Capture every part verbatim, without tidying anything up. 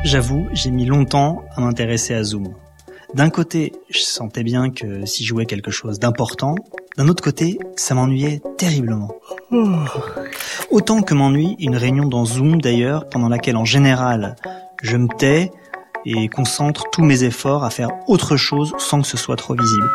J'avoue, j'ai mis longtemps à m'intéresser à Zoom. D'un côté, je sentais bien que s'y jouait quelque chose d'important. D'un autre côté, ça m'ennuyait terriblement. Autant que m'ennuie une réunion dans Zoom d'ailleurs, pendant laquelle en général, je me tais et concentre tous mes efforts à faire autre chose sans que ce soit trop visible.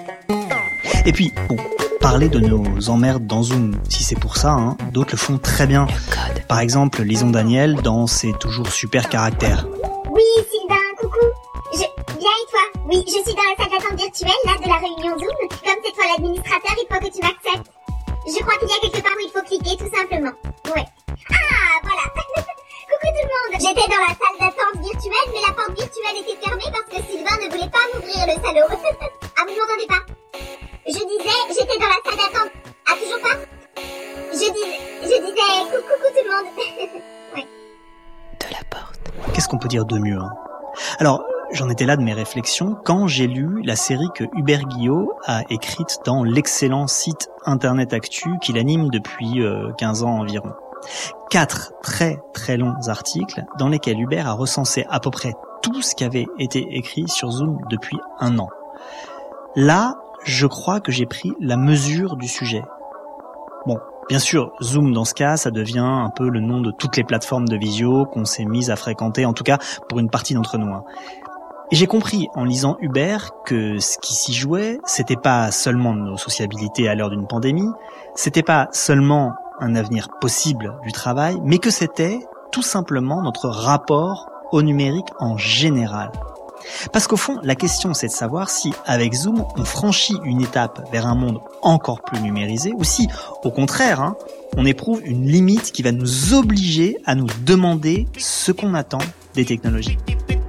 Et puis, bon, parler de nos emmerdes dans Zoom, si c'est pour ça, hein, d'autres le font très bien. Par exemple, Lison Daniel dans ses toujours super caractères. Oui, Sylvain, coucou. Je... Bien et toi? Oui, je suis dans la salle d'attente virtuelle, là, de la réunion Zoom. Comme c'est toi l'administrateur, il faut que tu m'acceptes. Je crois qu'il y a quelque part où il faut cliquer, tout simplement. Ouais. Ah, voilà. Coucou tout le monde. J'étais dans la salle d'attente virtuelle, mais la porte virtuelle était fermée parce que Sylvain ne voulait pas m'ouvrir le salaud. Ah, vous ne m'entendez pas? Je disais, j'étais dans la salle d'attente. Ah, toujours pas? Je disais, je disais, coucou, coucou tout le monde. Ouais. De la porte. Qu'est-ce qu'on peut dire de mieux, hein? Alors, j'en étais là de mes réflexions quand j'ai lu la série que Hubert Guillot a écrite dans l'excellent site Internet Actu qu'il anime depuis euh, quinze ans environ. Quatre très très longs articles dans lesquels Hubert a recensé à peu près tout ce qui avait été écrit sur Zoom depuis un an. Là, je crois que j'ai pris la mesure du sujet. Bon, bien sûr, Zoom dans ce cas, ça devient un peu le nom de toutes les plateformes de visio qu'on s'est mis à fréquenter, en tout cas pour une partie d'entre nous. Hein. Et j'ai compris en lisant Hubert que ce qui s'y jouait, c'était pas seulement nos sociabilités à l'heure d'une pandémie, c'était pas seulement un avenir possible du travail, mais que c'était tout simplement notre rapport au numérique en général. Parce qu'au fond, la question c'est de savoir si, avec Zoom, on franchit une étape vers un monde encore plus numérisé, ou si, au contraire, hein, on éprouve une limite qui va nous obliger à nous demander ce qu'on attend des technologies.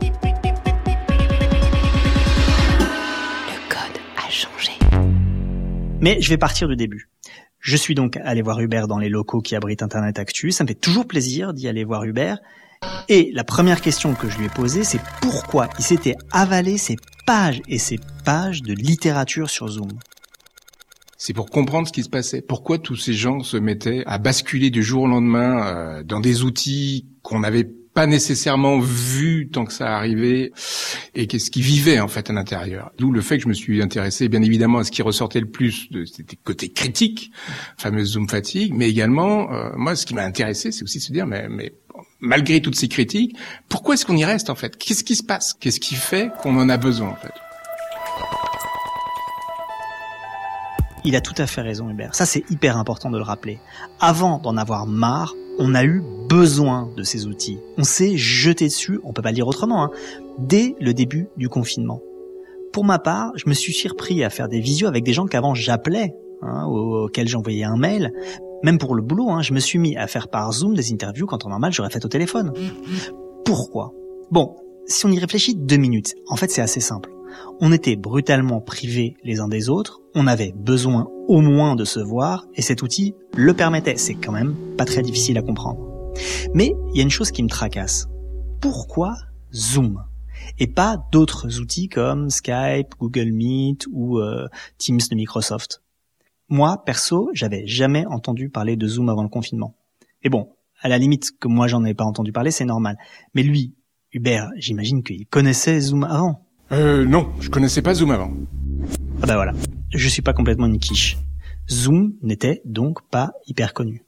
Le code a changé. Mais je vais partir du début. Je suis donc allé voir Hubert dans les locaux qui abritent Internet Actu. Ça me fait toujours plaisir d'y aller voir Hubert. Et la première question que je lui ai posée, c'est pourquoi il s'était avalé ces pages et ces pages de littérature sur Zoom. C'est pour comprendre ce qui se passait. Pourquoi tous ces gens se mettaient à basculer du jour au lendemain euh, dans des outils qu'on n'avait pas nécessairement vus tant que ça arrivait, et qu'est-ce qui vivait en fait à l'intérieur. D'où le fait que je me suis intéressé bien évidemment à ce qui ressortait le plus, de, c'était le côté critique, fameuse Zoom fatigue, mais également, euh, moi ce qui m'a intéressé, c'est aussi de se dire, mais, mais malgré toutes ces critiques, pourquoi est-ce qu'on y reste en fait? Qu'est-ce qui se passe? Qu'est-ce qui fait qu'on en a besoin en fait? Il a tout à fait raison, Hubert. Ça, c'est hyper important de le rappeler. Avant d'en avoir marre, on a eu besoin de ces outils. On s'est jeté dessus, on peut pas le dire autrement, hein, dès le début du confinement. Pour ma part, je me suis surpris à faire des visios avec des gens qu'avant j'appelais, hein, auxquels j'envoyais un mail. Même pour le boulot, hein, je me suis mis à faire par Zoom des interviews quand en normal j'aurais fait au téléphone. Pourquoi? Bon, si on y réfléchit deux minutes, en fait c'est assez simple. On était brutalement privés les uns des autres, on avait besoin au moins de se voir, et cet outil le permettait. C'est quand même pas très difficile à comprendre. Mais il y a une chose qui me tracasse. Pourquoi Zoom? Et pas d'autres outils comme Skype, Google Meet ou euh, Teams de Microsoft? Moi, perso, j'avais jamais entendu parler de Zoom avant le confinement. Et bon, à la limite que moi j'en ai pas entendu parler, c'est normal. Mais lui, Hubert, j'imagine qu'il connaissait Zoom avant. Euh, non, je connaissais pas Zoom avant. Ah bah voilà, je suis pas complètement une quiche. Zoom n'était donc pas hyper connu.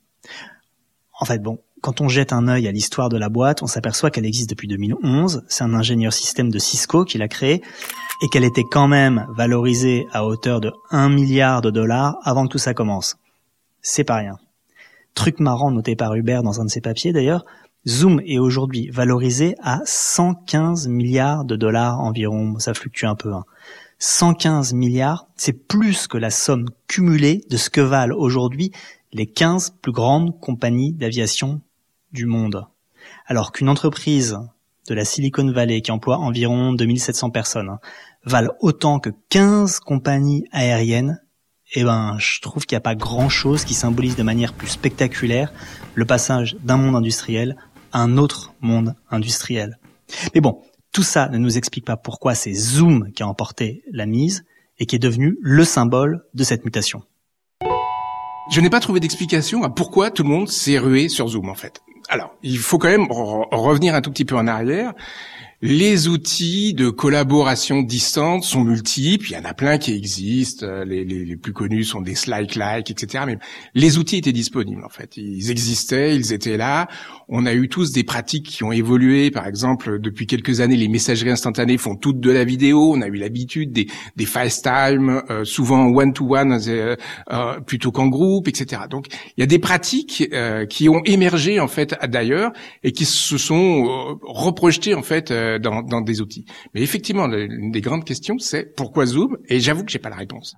En fait, bon, quand on jette un œil à l'histoire de la boîte, on s'aperçoit qu'elle existe depuis deux mille onze. C'est un ingénieur système de Cisco qui l'a créée et qu'elle était quand même valorisée à hauteur de un milliard de dollars avant que tout ça commence. C'est pas rien. Truc marrant noté par Hubert dans un de ses papiers d'ailleurs, Zoom est aujourd'hui valorisé à cent quinze milliards de dollars environ. Ça fluctue un peu, hein. cent quinze milliards, c'est plus que la somme cumulée de ce que valent aujourd'hui les quinze plus grandes compagnies d'aviation du monde. Alors qu'une entreprise de la Silicon Valley qui emploie environ deux mille sept cents personnes hein, valent autant que quinze compagnies aériennes, eh ben, je trouve qu'il n'y a pas grand-chose qui symbolise de manière plus spectaculaire le passage d'un monde industriel à un autre monde industriel. Mais bon, tout ça ne nous explique pas pourquoi c'est Zoom qui a emporté la mise et qui est devenu le symbole de cette mutation. Je n'ai pas trouvé d'explication à pourquoi tout le monde s'est rué sur Zoom en fait. Alors, il faut quand même re- revenir un tout petit peu en arrière. Les outils de collaboration distante sont multiples. Il y en a plein qui existent. Les, les, les plus connus sont des Slack-like, et cetera. Mais les outils étaient disponibles, en fait. Ils existaient, ils étaient là. On a eu tous des pratiques qui ont évolué. Par exemple, depuis quelques années, les messageries instantanées font toutes de la vidéo. On a eu l'habitude des, des FaceTime, euh, souvent one-to-one euh, euh, plutôt qu'en groupe, et cetera. Donc, il y a des pratiques euh, qui ont émergé, en fait, d'ailleurs, et qui se sont euh, reprojetées, en fait, euh, Dans, dans des outils. Mais effectivement, l'une des grandes questions, c'est pourquoi Zoom? Et j'avoue que j'ai pas la réponse.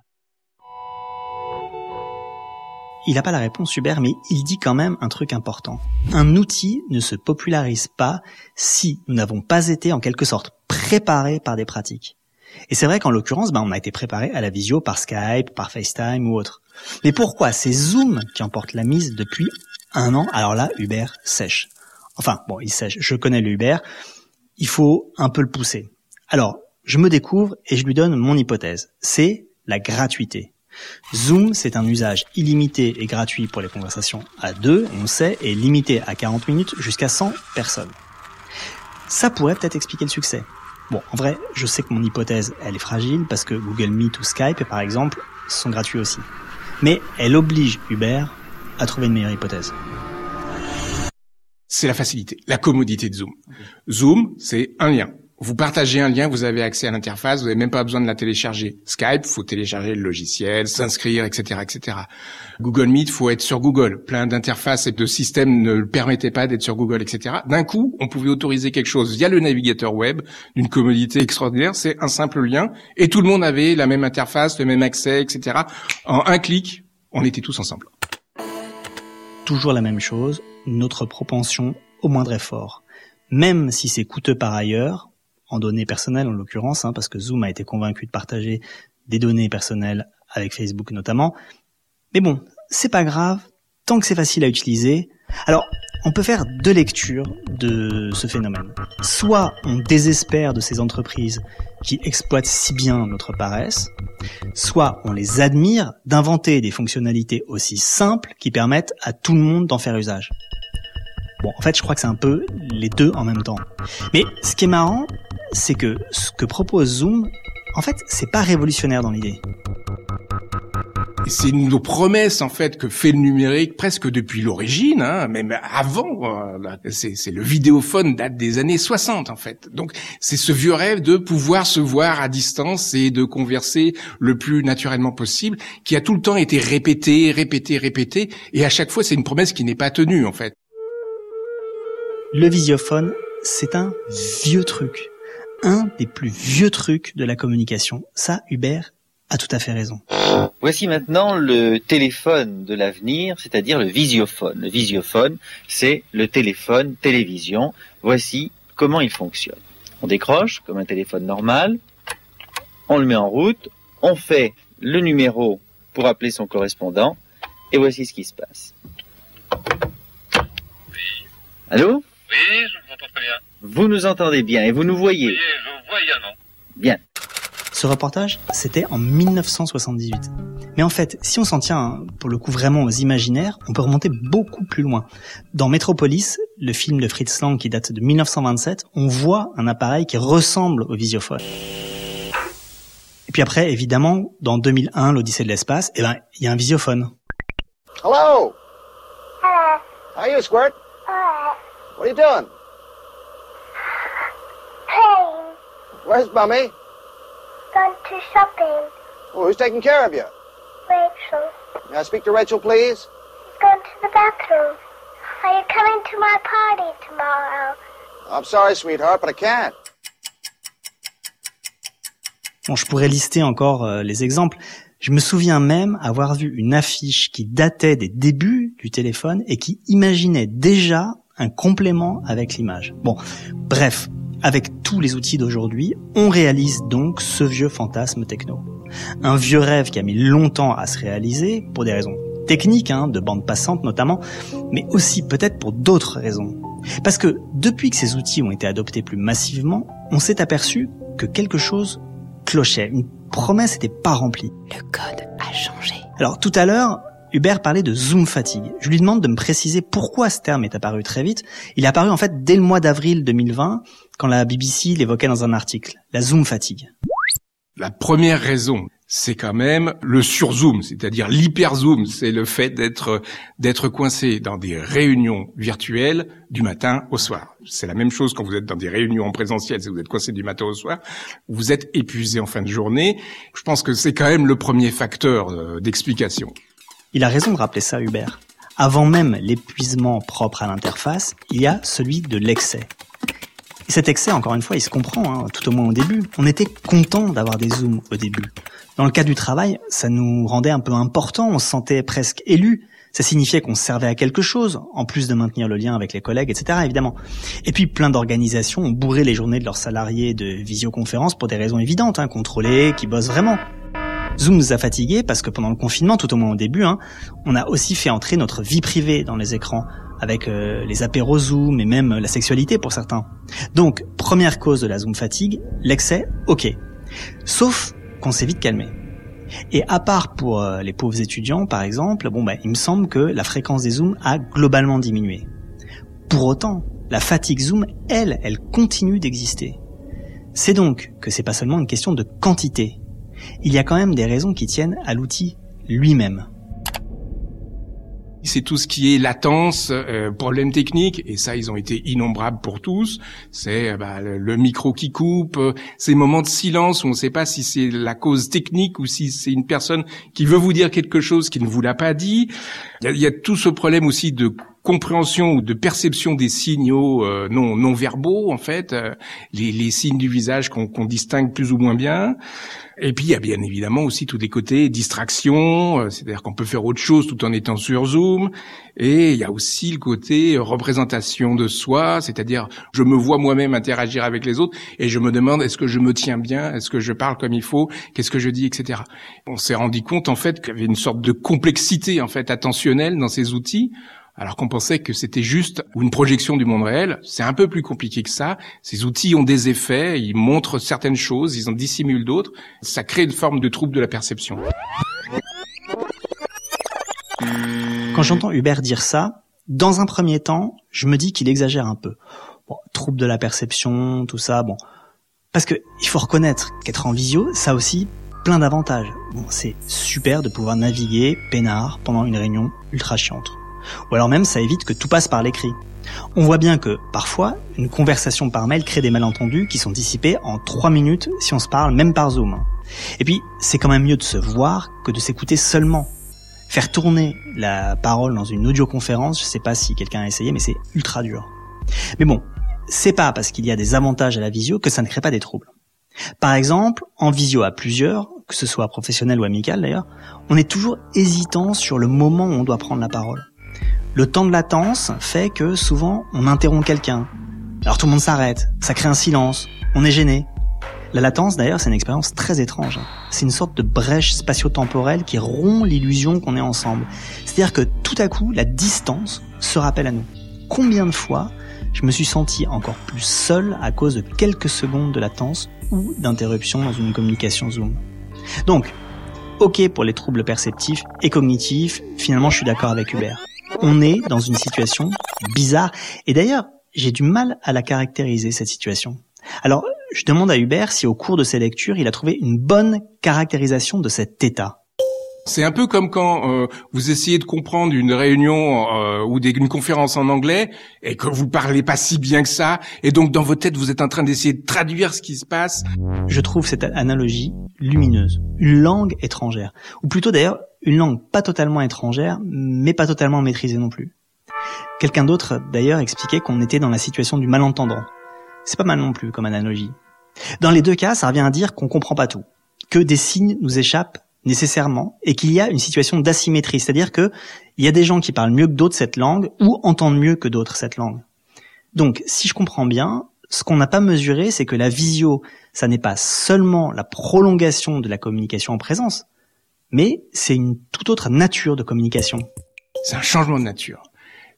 Il n'a pas la réponse, Hubert, mais il dit quand même un truc important. Un outil ne se popularise pas si nous n'avons pas été en quelque sorte préparés par des pratiques. Et c'est vrai qu'en l'occurrence, ben, on a été préparé à la visio par Skype, par FaceTime ou autre. Mais pourquoi c'est Zoom qui emporte la mise depuis un an? Alors là, Hubert sèche. Enfin, bon, il sèche. Je connais le Hubert. Il faut un peu le pousser. Alors, je me découvre et je lui donne mon hypothèse. C'est la gratuité. Zoom, c'est un usage illimité et gratuit pour les conversations à deux, on sait, et limité à quarante minutes jusqu'à cent personnes. Ça pourrait peut-être expliquer le succès. Bon, en vrai, je sais que mon hypothèse, elle est fragile parce que Google Meet ou Skype, par exemple, sont gratuits aussi. Mais elle oblige Hubert à trouver une meilleure hypothèse. C'est la facilité, la commodité de Zoom. Zoom, c'est un lien. Vous partagez un lien, vous avez accès à l'interface, vous n'avez même pas besoin de la télécharger. Skype, faut télécharger le logiciel, s'inscrire, et cetera, et cetera. Google Meet, faut être sur Google. Plein d'interfaces et de systèmes ne le permettaient pas d'être sur Google, et cetera. D'un coup, on pouvait autoriser quelque chose via le navigateur web, d'une commodité extraordinaire. C'est un simple lien, et tout le monde avait la même interface, le même accès, et cetera. En un clic, on était tous ensemble. Toujours la même chose, notre propension au moindre effort. Même si c'est coûteux par ailleurs, en données personnelles en l'occurrence, hein, parce que Zoom a été convaincu de partager des données personnelles avec Facebook notamment. Mais bon, c'est pas grave, tant que c'est facile à utiliser. Alors, on peut faire deux lectures de ce phénomène. Soit on désespère de ces entreprises qui exploitent si bien notre paresse, soit on les admire d'inventer des fonctionnalités aussi simples qui permettent à tout le monde d'en faire usage. Bon, en fait, je crois que c'est un peu les deux en même temps. Mais ce qui est marrant, c'est que ce que propose Zoom, en fait, c'est pas révolutionnaire dans l'idée. C'est nos promesses, en fait, que fait le numérique presque depuis l'origine, hein, même avant. Euh, c'est, c'est le vidéophone date des années soixante, en fait. Donc, c'est ce vieux rêve de pouvoir se voir à distance et de converser le plus naturellement possible, qui a tout le temps été répété, répété, répété, et à chaque fois, c'est une promesse qui n'est pas tenue, en fait. Le visiophone, c'est un vieux truc. Un des plus vieux trucs de la communication. Ça, Hubert a tout à fait raison. Voici maintenant le téléphone de l'avenir, c'est-à-dire le visiophone. Le visiophone, c'est le téléphone télévision. Voici comment il fonctionne. On décroche comme un téléphone normal, on le met en route, on fait le numéro pour appeler son correspondant, et voici ce qui se passe. Allô ? Oui, je vous entends très bien. Vous nous entendez bien et vous nous voyez ? Oui, je vous vois également. Bien. Ce reportage, c'était en mille neuf cent soixante-dix-huit. Mais en fait, si on s'en tient pour le coup vraiment aux imaginaires, on peut remonter beaucoup plus loin. Dans Metropolis, le film de Fritz Lang qui date de mille neuf cent vingt-sept, on voit un appareil qui ressemble au visiophone. Et puis après, évidemment, dans deux mille un, l'Odyssée de l'espace, eh ben, il y a un visiophone. Hello. Hello. How are you, Squirt? Alright. What are you doing? Playing. Where's Bummy? Gone to shopping. Oh, who's taking care of you? Rachel. May I speak to Rachel, please? She's gone to the bathroom. Are you coming to my party tomorrow? I'm sorry, sweetheart, but I can't. Bon, je pourrais lister encore euh, les exemples. Je me souviens même avoir vu une affiche qui datait des débuts du téléphone et qui imaginait déjà un complément avec l'image. Bon, bref, avec tous les outils d'aujourd'hui, on réalise donc ce vieux fantasme techno. Un vieux rêve qui a mis longtemps à se réaliser, pour des raisons techniques, hein, de bande passante notamment, mais aussi peut-être pour d'autres raisons. Parce que depuis que ces outils ont été adoptés plus massivement, on s'est aperçu que quelque chose clochait, une promesse n'était pas remplie. Le code a changé. Alors tout à l'heure, Hubert parlait de Zoom fatigue. Je lui demande de me préciser pourquoi ce terme est apparu très vite. Il est apparu en fait dès le mois d'avril deux mille vingt, quand la B B C l'évoquait dans un article. La Zoom fatigue. La première raison, c'est quand même le surzoom, c'est-à-dire l'hyperzoom. C'est le fait d'être d'être coincé dans des réunions virtuelles du matin au soir. C'est la même chose quand vous êtes dans des réunions en présentiel, si vous êtes coincé du matin au soir, vous êtes épuisé en fin de journée. Je pense que c'est quand même le premier facteur euh, d'explication. Il a raison de rappeler ça, Hubert. Avant même l'épuisement propre à l'interface, il y a celui de l'excès. Et cet excès, encore une fois, il se comprend, hein, tout au moins au début. On était content d'avoir des zooms au début. Dans le cas du travail, ça nous rendait un peu important, on se sentait presque élu. Ça signifiait qu'on servait à quelque chose, en plus de maintenir le lien avec les collègues, et cetera, évidemment. Et puis, plein d'organisations ont bourré les journées de leurs salariés de visioconférences pour des raisons évidentes, hein, contrôlées, qui bossent vraiment. Zoom nous a fatigués parce que pendant le confinement, tout au moins au début, hein, on a aussi fait entrer notre vie privée dans les écrans, avec euh, les apéros Zoom et même la sexualité pour certains. Donc, première cause de la Zoom fatigue, l'excès, ok. Sauf qu'on s'est vite calmé. Et à part pour euh, les pauvres étudiants, par exemple, bon bah, il me semble que la fréquence des Zooms a globalement diminué. Pour autant, la fatigue Zoom, elle, elle continue d'exister. C'est donc que c'est pas seulement une question de quantité. Il y a quand même des raisons qui tiennent à l'outil lui-même. C'est tout ce qui est latence, euh, problème technique, et ça, ils ont été innombrables pour tous. C'est bah, le, le micro qui coupe, euh, ces moments de silence où on ne sait pas si c'est la cause technique ou si c'est une personne qui veut vous dire quelque chose qui ne vous l'a pas dit. Il y a, il y a tout ce problème aussi de compréhension ou de perception des signaux euh, non non verbaux, en fait, euh, les, les signes du visage qu'on, qu'on distingue plus ou moins bien. Et puis il y a bien évidemment aussi tous les côtés distraction, euh, c'est-à-dire qu'on peut faire autre chose tout en étant sur Zoom. Et il y a aussi le côté représentation de soi, c'est-à-dire je me vois moi-même interagir avec les autres et je me demande est-ce que je me tiens bien, est-ce que je parle comme il faut, qu'est-ce que je dis, et cetera. On s'est rendu compte en fait qu'il y avait une sorte de complexité en fait attentionnelle dans ces outils. Alors qu'on pensait que c'était juste une projection du monde réel. C'est un peu plus compliqué que ça. Ces outils ont des effets, ils montrent certaines choses, ils en dissimulent d'autres. Ça crée une forme de trouble de la perception. Quand j'entends Hubert dire ça, dans un premier temps, je me dis qu'il exagère un peu. Bon, trouble de la perception, tout ça, bon. Parce que il faut reconnaître qu'être en visio, ça a aussi plein d'avantages. Bon, c'est super de pouvoir naviguer peinard pendant une réunion ultra chiante. Ou alors même, ça évite que tout passe par l'écrit. On voit bien que, parfois, une conversation par mail crée des malentendus qui sont dissipés en trois minutes si on se parle même par Zoom. Et puis, c'est quand même mieux de se voir que de s'écouter seulement. Faire tourner la parole dans une audioconférence, je sais pas si quelqu'un a essayé, mais c'est ultra dur. Mais bon, c'est pas parce qu'il y a des avantages à la visio que ça ne crée pas des troubles. Par exemple, en visio à plusieurs, que ce soit professionnel ou amical d'ailleurs, on est toujours hésitant sur le moment où on doit prendre la parole. Le temps de latence fait que souvent on interrompt quelqu'un. Alors tout le monde s'arrête, ça crée un silence, on est gêné. La latence d'ailleurs c'est une expérience très étrange. C'est une sorte de brèche spatio-temporelle qui rompt l'illusion qu'on est ensemble. C'est-à-dire que tout à coup la distance se rappelle à nous. Combien de fois je me suis senti encore plus seul à cause de quelques secondes de latence ou d'interruption dans une communication Zoom. Donc, ok pour les troubles perceptifs et cognitifs, finalement je suis d'accord avec Hubert. On est dans une situation bizarre. Et d'ailleurs, j'ai du mal à la caractériser, cette situation. Alors, je demande à Hubert si au cours de ses lectures, il a trouvé une bonne caractérisation de cet état. C'est un peu comme quand euh, vous essayez de comprendre une réunion euh, ou des, une conférence en anglais et que vous parlez pas si bien que ça, et donc dans votre tête vous êtes en train d'essayer de traduire ce qui se passe. Je trouve cette analogie lumineuse. Une langue étrangère, ou plutôt d'ailleurs une langue pas totalement étrangère, mais pas totalement maîtrisée non plus. Quelqu'un d'autre d'ailleurs expliquait qu'on était dans la situation du malentendant. C'est pas mal non plus comme analogie. Dans les deux cas, ça revient à dire qu'on comprend pas tout, que des signes nous échappent nécessairement, et qu'il y a une situation d'asymétrie, c'est-à-dire que il y a des gens qui parlent mieux que d'autres cette langue, ou entendent mieux que d'autres cette langue. Donc, si je comprends bien, ce qu'on n'a pas mesuré, c'est que la visio, ça n'est pas seulement la prolongation de la communication en présence, mais c'est une toute autre nature de communication. C'est un changement de nature.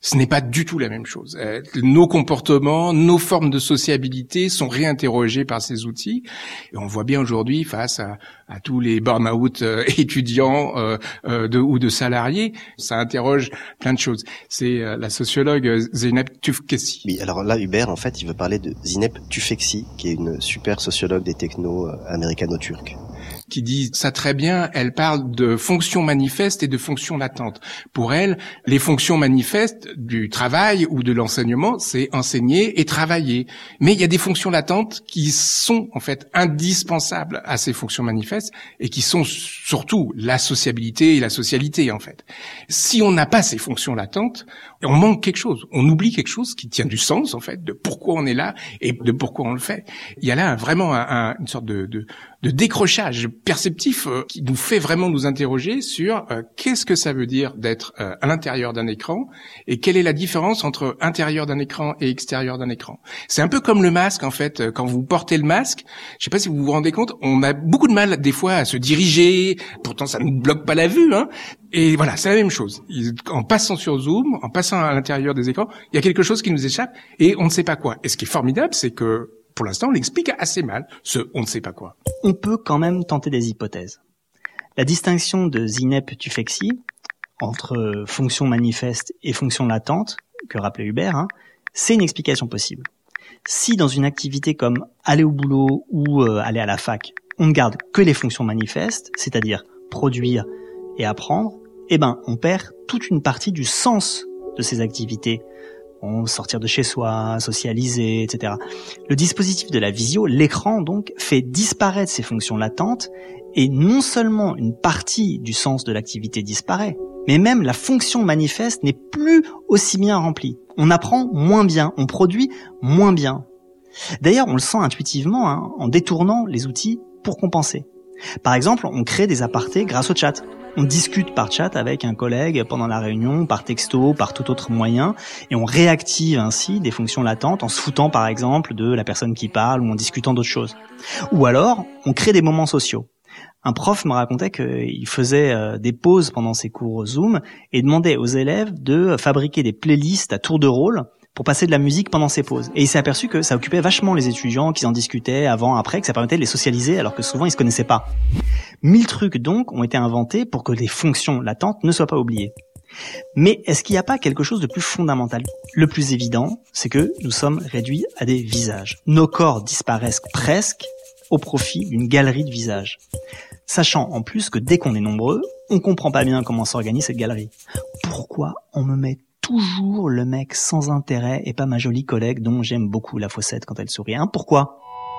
Ce n'est pas du tout la même chose. Euh, nos comportements, nos formes de sociabilité sont réinterrogés par ces outils. Et on voit bien aujourd'hui, face à, à tous les burn-out euh, étudiants euh, euh, de, ou de salariés, ça interroge plein de choses. C'est euh, la sociologue Zeynep Tufekci. Oui, alors là, Hubert, en fait, il veut parler de Zeynep Tufekci, qui est une super sociologue des technos euh, américano-turcs. Qui dit ça très bien, elle parle de fonctions manifestes et de fonctions latentes. Pour elle, les fonctions manifestes du travail ou de l'enseignement, c'est enseigner et travailler. Mais il y a des fonctions latentes qui sont en fait indispensables à ces fonctions manifestes et qui sont surtout la sociabilité et la socialité en fait. Si on n'a pas ces fonctions latentes, on manque quelque chose, on oublie quelque chose qui tient du sens en fait, de pourquoi on est là et de pourquoi on le fait. Il y a là vraiment un, un, une sorte de, de de décrochage perceptif euh, qui nous fait vraiment nous interroger sur euh, qu'est-ce que ça veut dire d'être euh, à l'intérieur d'un écran et quelle est la différence entre intérieur d'un écran et extérieur d'un écran. C'est un peu comme le masque en fait, euh, quand vous portez le masque, je sais pas si vous vous rendez compte, on a beaucoup de mal des fois à se diriger, pourtant ça ne bloque pas la vue, hein. Et voilà, c'est la même chose. En passant sur Zoom, en passant à l'intérieur des écrans, il y a quelque chose qui nous échappe et on ne sait pas quoi. Et ce qui est formidable, c'est que pour l'instant, on l'explique assez mal, ce on ne sait pas quoi. On peut quand même tenter des hypothèses. La distinction de Zeynep Tufekci entre fonction manifeste et fonction latente, que rappelait Hubert, hein, c'est une explication possible. Si dans une activité comme aller au boulot ou euh, aller à la fac, on ne garde que les fonctions manifestes, c'est-à-dire produire et apprendre, eh ben, on perd toute une partie du sens de ces activités. Bon, sortir de chez soi, socialiser, et cetera. Le dispositif de la visio, l'écran donc, fait disparaître ces fonctions latentes et non seulement une partie du sens de l'activité disparaît, mais même la fonction manifeste n'est plus aussi bien remplie. On apprend moins bien, on produit moins bien. D'ailleurs, on le sent intuitivement hein, en détournant les outils pour compenser. Par exemple, on crée des apartés grâce au chat. On discute par chat avec un collègue pendant la réunion, par texto, par tout autre moyen, et on réactive ainsi des fonctions latentes en se foutant par exemple de la personne qui parle ou en discutant d'autres choses. Ou alors, on crée des moments sociaux. Un prof me racontait qu'il faisait des pauses pendant ses cours Zoom et demandait aux élèves de fabriquer des playlists à tour de rôle pour passer de la musique pendant ses pauses. Et il s'est aperçu que ça occupait vachement les étudiants, qu'ils en discutaient avant, après, que ça permettait de les socialiser alors que souvent ils se connaissaient pas. Mille trucs donc ont été inventés pour que les fonctions latentes ne soient pas oubliées. Mais est-ce qu'il n'y a pas quelque chose de plus fondamental ? Le plus évident, c'est que nous sommes réduits à des visages. Nos corps disparaissent presque au profit d'une galerie de visages. Sachant en plus que dès qu'on est nombreux, on comprend pas bien comment s'organise cette galerie. Pourquoi on me met toujours le mec sans intérêt et pas ma jolie collègue dont j'aime beaucoup la faussette quand elle sourit, hein ? Pourquoi ?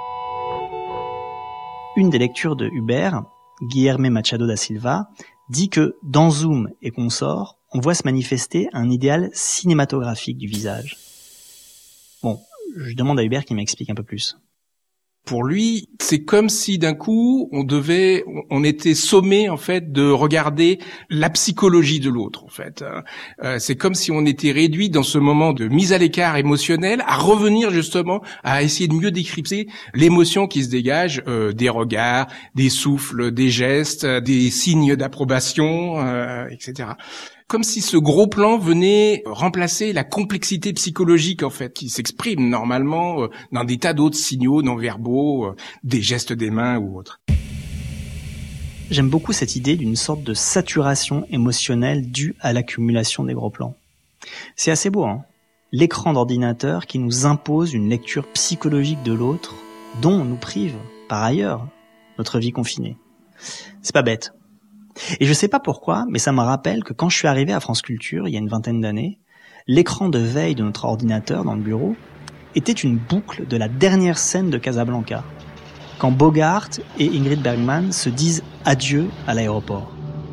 Une des lectures de Hubert, Guilherme Machado da Silva, dit que dans Zoom et consorts, on voit se manifester un idéal cinématographique du visage. Bon, je demande à Hubert qu'il m'explique un peu plus. Pour lui, c'est comme si d'un coup, on devait, on était sommé en fait de regarder la psychologie de l'autre en fait. Euh, c'est comme si on était réduit dans ce moment de mise à l'écart émotionnel à revenir justement à essayer de mieux décrypter l'émotion qui se dégage euh, des regards, des souffles, des gestes, des signes d'approbation, euh, et cetera. Comme si ce gros plan venait remplacer la complexité psychologique en fait qui s'exprime normalement euh, dans des tas d'autres signaux non verbaux, euh, des gestes des mains ou autres. J'aime beaucoup cette idée d'une sorte de saturation émotionnelle due à l'accumulation des gros plans. C'est assez beau, hein ? L'écran d'ordinateur qui nous impose une lecture psychologique de l'autre, dont on nous prive, par ailleurs, notre vie confinée. C'est pas bête. Et je sais pas pourquoi, mais ça me rappelle que quand je suis arrivé à France Culture, il y a une vingtaine d'années, l'écran de veille de notre ordinateur dans le bureau était une boucle de la dernière scène de Casablanca, quand Bogart et Ingrid Bergman se disent adieu à l'aéroport.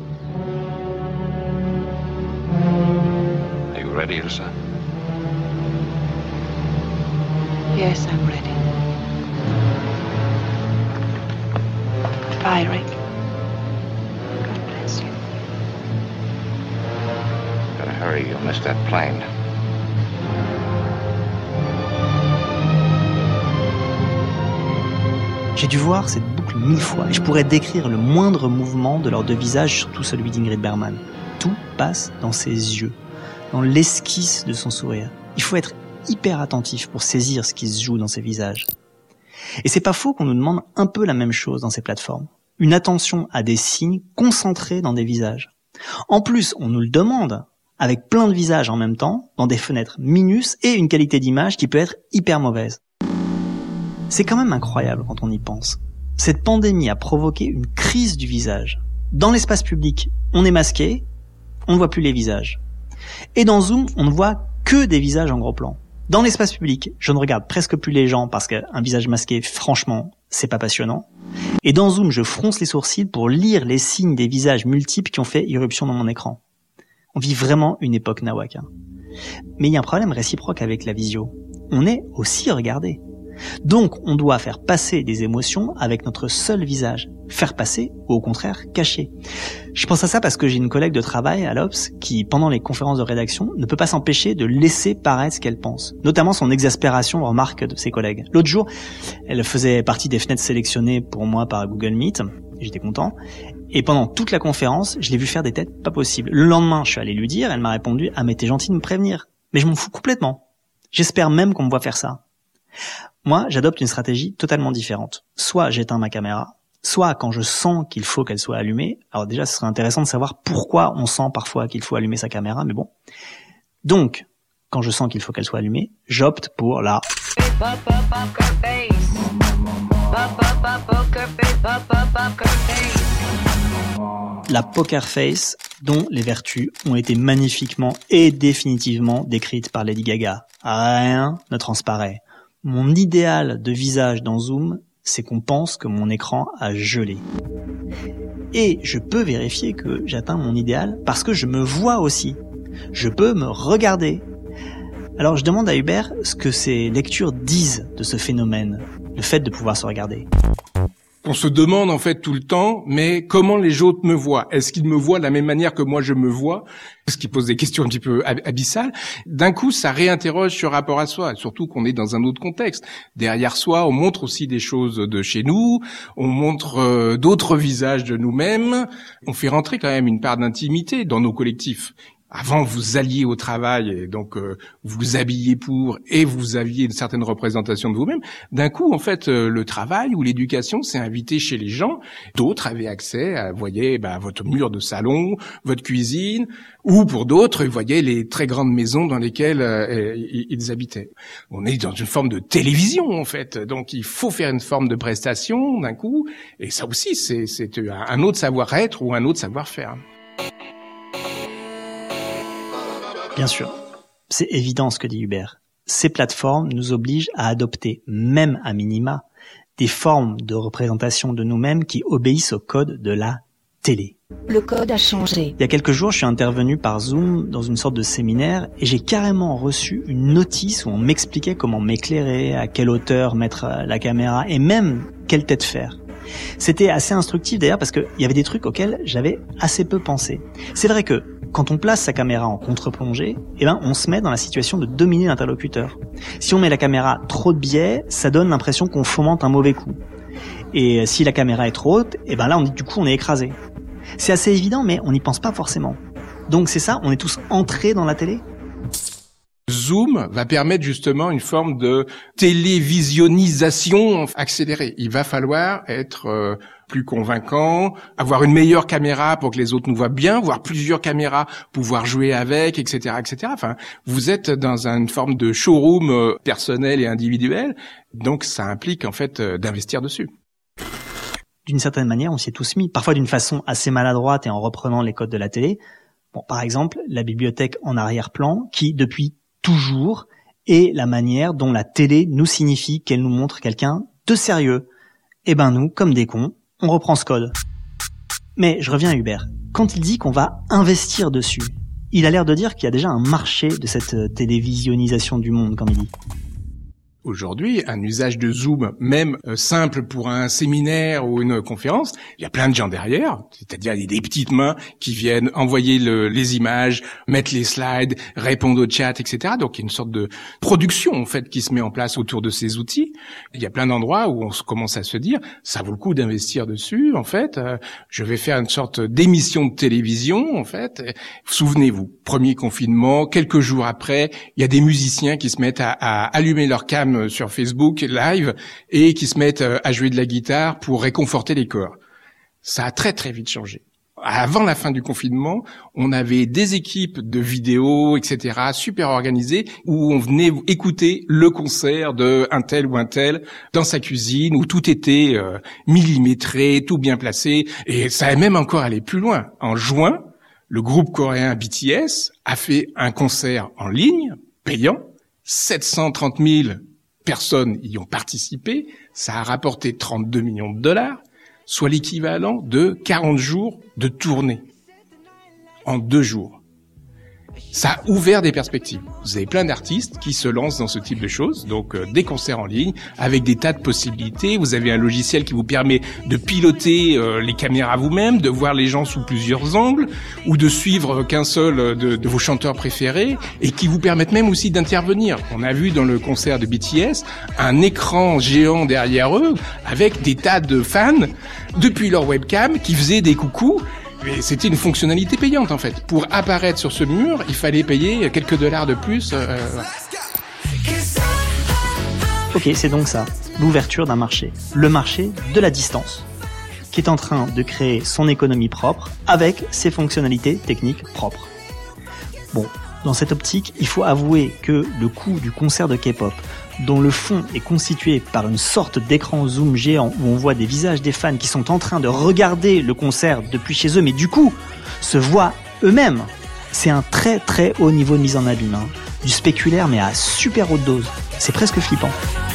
Are you ready, Ilsa? Yes, I'm ready. Bye, Rick. God bless you. Gotta hurry, you'll miss that plane. J'ai dû voir cette boucle mille fois et je pourrais décrire le moindre mouvement de leurs deux visages, surtout celui d'Ingrid Bergman. Tout passe dans ses yeux. dans l'esquisse de son sourire. Il faut être hyper attentif pour saisir ce qui se joue dans ces visages. Et c'est pas faux qu'on nous demande un peu la même chose dans ces plateformes. Une attention à des signes concentrés dans des visages. En plus, on nous le demande avec plein de visages en même temps, dans des fenêtres minus et une qualité d'image qui peut être hyper mauvaise. C'est quand même incroyable quand on y pense. Cette pandémie a provoqué une crise du visage. Dans l'espace public, on est masqué, on ne voit plus les visages. Et dans Zoom, on ne voit que des visages en gros plan. Dans l'espace public, je ne regarde presque plus les gens parce qu'un visage masqué, franchement, c'est pas passionnant. Et dans Zoom, je fronce les sourcils pour lire les signes des visages multiples qui ont fait irruption dans mon écran. On vit vraiment une époque nawak. Hein. Mais il y a un problème réciproque avec la visio. On est aussi regardé. Donc, on doit faire passer des émotions avec notre seul visage. Faire passer ou au contraire cacher. Je pense à ça parce que j'ai une collègue de travail à l'Obs qui, pendant les conférences de rédaction, ne peut pas s'empêcher de laisser paraître ce qu'elle pense. Notamment son exaspération aux remarques de ses collègues. L'autre jour, elle faisait partie des fenêtres sélectionnées pour moi par Google Meet. J'étais content. Et pendant toute la conférence, je l'ai vu faire des têtes pas possibles. Le lendemain, je suis allé lui dire, elle m'a répondu « Ah mais t'es gentil de me prévenir. » Mais je m'en fous complètement. J'espère même qu'on me voit faire ça. Moi, j'adopte une stratégie totalement différente. Soit j'éteins ma caméra, soit quand je sens qu'il faut qu'elle soit allumée. Alors déjà, ce serait intéressant de savoir pourquoi on sent parfois qu'il faut allumer sa caméra, mais bon. Donc, quand je sens qu'il faut qu'elle soit allumée, j'opte pour la... La poker face, dont les vertus ont été magnifiquement et définitivement décrites par Lady Gaga. Rien ne transparaît. Mon idéal de visage dans Zoom, c'est qu'on pense que mon écran a gelé. Et je peux vérifier que j'atteins mon idéal parce que je me vois aussi. Je peux me regarder. Alors je demande à Hubert ce que ces lectures disent de ce phénomène, le fait de pouvoir se regarder. On se demande en fait tout le temps, mais comment les autres me voient? Est-ce qu'ils me voient de la même manière que moi je me vois? Ce qui pose des questions un petit peu abyssales. D'un coup, ça réinterroge sur rapport à soi, surtout qu'on est dans un autre contexte. Derrière soi, on montre aussi des choses de chez nous, on montre euh, d'autres visages de nous-mêmes. On fait rentrer quand même une part d'intimité dans nos collectifs. Avant, vous alliez au travail et donc euh, vous vous habilliez pour et vous aviez une certaine représentation de vous-même. D'un coup, en fait, euh, le travail ou l'éducation s'est invité chez les gens. D'autres avaient accès à, vous voyez, bah, votre mur de salon, votre cuisine, ou pour d'autres, ils voyaient les très grandes maisons dans lesquelles euh, ils habitaient. On est dans une forme de télévision, en fait. Donc, il faut faire une forme de prestation d'un coup. Et ça aussi, c'est, c'est un autre savoir-être ou un autre savoir-faire. Bien sûr, c'est évident ce que dit Hubert. Ces plateformes nous obligent à adopter, même à minima, des formes de représentation de nous-mêmes qui obéissent au code de la télé. Le code a changé. Il y a quelques jours, je suis intervenu par Zoom dans une sorte de séminaire et j'ai carrément reçu une notice où on m'expliquait comment m'éclairer, à quelle hauteur mettre la caméra et même quelle tête faire. C'était assez instructif d'ailleurs parce qu'il y avait des trucs auxquels j'avais assez peu pensé. C'est vrai que quand on place sa caméra en contre-plongée, eh ben, on se met dans la situation de dominer l'interlocuteur. Si on met la caméra trop de biais, ça donne l'impression qu'on fomente un mauvais coup. Et si la caméra est trop haute, eh ben là, on dit, du coup, on est écrasé. C'est assez évident, mais on n'y pense pas forcément. Donc c'est ça, on est tous entrés dans la télé. Zoom va permettre justement une forme de télévisionnisation accélérée. Il va falloir être euh, plus convaincant, avoir une meilleure caméra pour que les autres nous voient bien, voir plusieurs caméras, pouvoir jouer avec, et cetera, et cetera. Enfin, vous êtes dans une forme de showroom euh, personnel et individuel, donc ça implique en fait euh, d'investir dessus. D'une certaine manière, on s'y est tous mis, parfois d'une façon assez maladroite et en reprenant les codes de la télé. Bon, par exemple, la bibliothèque en arrière-plan qui, depuis toujours, est la manière dont la télé nous signifie qu'elle nous montre quelqu'un de sérieux. Eh ben nous, comme des cons, on reprend ce code. Mais je reviens à Hubert. Quand il dit qu'on va investir dessus, il a l'air de dire qu'il y a déjà un marché de cette télévisionnisation du monde, comme il dit. Aujourd'hui, un usage de Zoom, même euh, simple pour un séminaire ou une conférence, il y a plein de gens derrière, c'est-à-dire des, des petites mains qui viennent envoyer le, les images, mettre les slides, répondre au chat, et cetera. Donc il y a une sorte de production en fait qui se met en place autour de ces outils. Il y a plein d'endroits où on se, commence à se dire, ça vaut le coup d'investir dessus. En fait, euh, je vais faire une sorte d'émission de télévision. En fait, souvenez-vous, premier confinement, quelques jours après, il y a des musiciens qui se mettent à, à allumer leur cam sur Facebook live et qui se mettent à jouer de la guitare pour réconforter les corps. Ça a très très vite changé. Avant la fin du confinement, on avait des équipes de vidéos, et cetera, super organisées, où on venait écouter le concert de un tel ou un tel dans sa cuisine, où tout était euh, millimétré, tout bien placé, et ça a même encore allé plus loin. En juin, le groupe coréen B T S a fait un concert en ligne, payant, sept cent trente mille personnes y ont participé, ça a rapporté trente-deux millions de dollars, soit l'équivalent de quarante jours de tournée. En deux jours. Ça a ouvert des perspectives. Vous avez plein d'artistes qui se lancent dans ce type de choses, donc euh, des concerts en ligne, avec des tas de possibilités. Vous avez un logiciel qui vous permet de piloter euh, les caméras vous-même, de voir les gens sous plusieurs angles, ou de suivre qu'un seul de, de vos chanteurs préférés, et qui vous permettent même aussi d'intervenir. On a vu dans le concert de B T S un écran géant derrière eux, avec des tas de fans, depuis leur webcam, qui faisaient des coucous. Et c'était une fonctionnalité payante en fait. Pour apparaître sur ce mur, il fallait payer quelques dollars de plus. Euh... Ok, c'est donc ça, l'ouverture d'un marché. Le marché de la distance, qui est en train de créer son économie propre avec ses fonctionnalités techniques propres. Bon, dans cette optique, il faut avouer que le coût du concert de K-pop, dont le fond est constitué par une sorte d'écran zoom géant où on voit des visages des fans qui sont en train de regarder le concert depuis chez eux, mais du coup, se voient eux-mêmes. C'est un très très haut niveau de mise en abîme, hein. Du spéculaire mais à super haute dose. C'est presque flippant.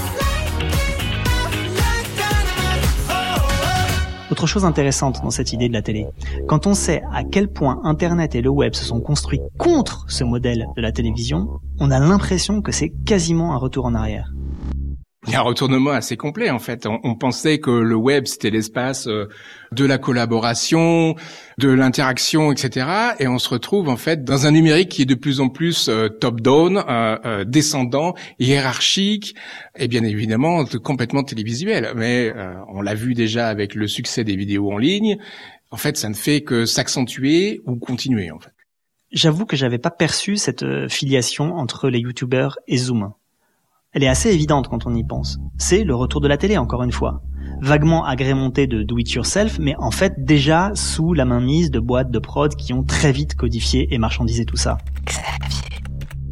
Autre chose intéressante dans cette idée de la télé, quand on sait à quel point Internet et le web se sont construits contre ce modèle de la télévision, on a l'impression que c'est quasiment un retour en arrière. Il y a un retournement assez complet en fait. On, on pensait que le web c'était l'espace euh, de la collaboration, de l'interaction, et cetera. Et on se retrouve en fait dans un numérique qui est de plus en plus euh, top-down, euh, euh, descendant, hiérarchique, et bien évidemment complètement télévisuel. Mais euh, on l'a vu déjà avec le succès des vidéos en ligne. En fait, ça ne fait que s'accentuer ou continuer en fait. J'avoue que j'avais pas perçu cette euh, filiation entre les youtubeurs et Zoom. Elle est assez évidente quand on y pense. C'est le retour de la télé, encore une fois. Vaguement agrémenté de do-it-yourself, mais en fait déjà sous la mainmise de boîtes de prod qui ont très vite codifié et marchandisé tout ça. Xavier.